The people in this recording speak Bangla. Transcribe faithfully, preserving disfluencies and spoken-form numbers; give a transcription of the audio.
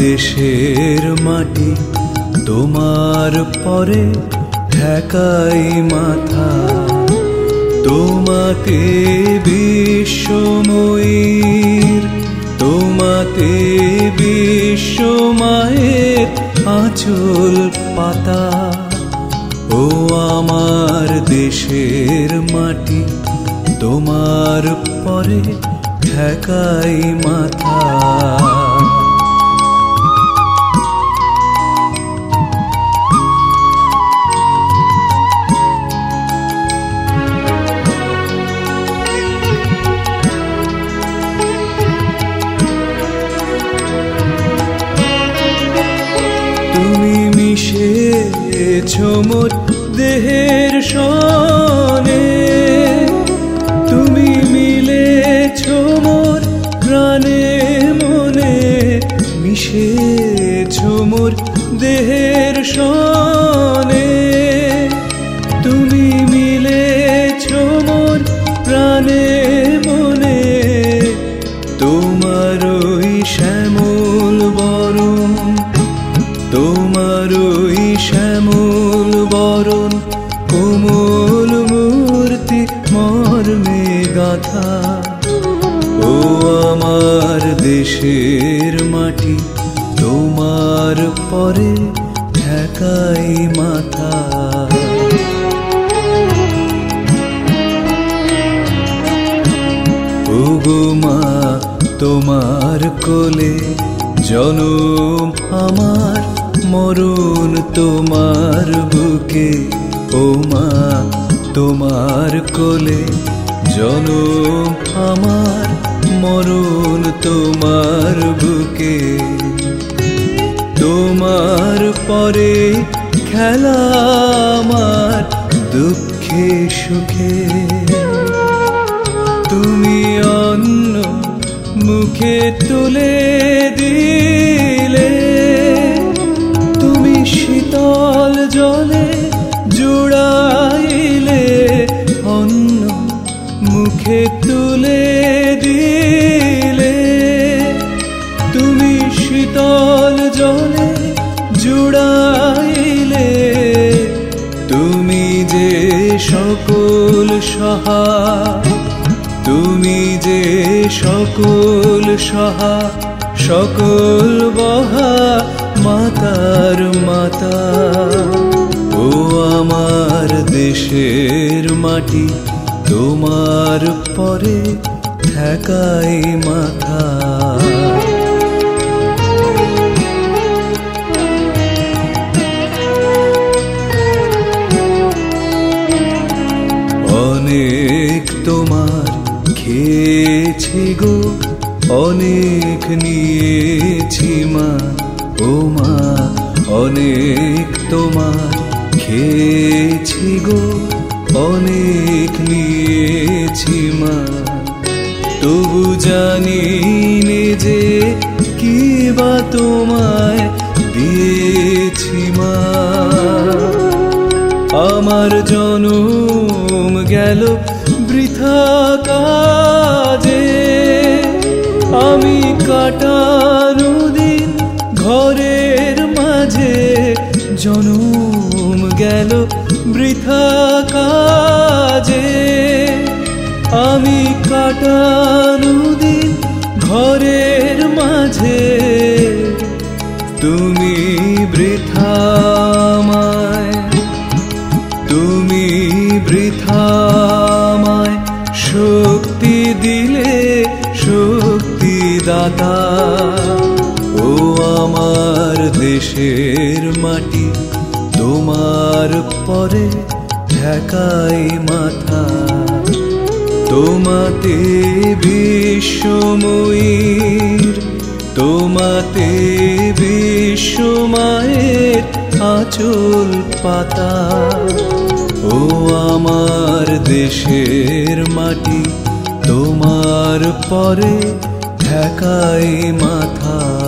দেশের মাটি তোমার পরে ঠেকাই মাথা। তোমাতে বিশ্বময়ীর, তোমাতে বিশ্বমায়ের আঁচল পাতা। ও আমার দেশের মাটি তোমার পরে ঠেকাই মাথা। তুমি মিশেছো মোর দেহের সনে, তুমি মিলেছো মোর প্রাণে মনে। মিশেছো মোর দেহের সনে, তুমি মিলেছো মোর প্রাণে মনে। তোমার ওই শ্যামল বরণ, তোমার ওই শ্যামল বরণ কোমল মূর্তি মর্মে গাথা। ও আমার দেশের মাটি তোমার পরে ঠেকাই মাথা। ওগো মা তোমার কোলে জনম আমার, মরণ তোমার বুকে। ও মা তোমার কোলে জনম আমার, মরণ তোমার বুকে। তোমার পরে খেলা আমার দুঃখে সুখে। তুমি অন্ন মুখে তুলে দিলে, তুমি শীতল জলে জুড়াইলে। অন্ন মুখে তুলে দিলে, তুমি শীতল জলে জুড়াইলে। তুমি যে সকল সহা, তুমি যে সকল সহা, সকল বহা মাতার মাতা। ও আমার দেশের মাটি তোমার পরে ঠেকাই মাথা। অনেক তোমার খেয়েছি গো, অনেক নিয়েছি মা। ও মা অনেক তোমার খেয়েছি গো, অনেক নিয়েছি মা। তবু জানি নে যে কি বা তোমায় দিয়েছি মা। আমার জনম গেল বৃথা কাজে, আমি কাটানো দিন ঘরের মাঝে। জনম গেল বৃথা কাজে, আমি কাটানো দিন ঘরের মাঝে। তুমি বৃথামায়, তুমি বৃথামায় শক্তি দিলে শক্তি দাতা। ও আমার দেশের মাটি তোমার পরে ঠেকাই মাথা। তোমাতে বিশ্বময়ীর, তোমাতে বিশ্বমায়ের আঁচল পাতা। ও আমার দেশের মাটি তোমার পরে ঠেকাই মাথা।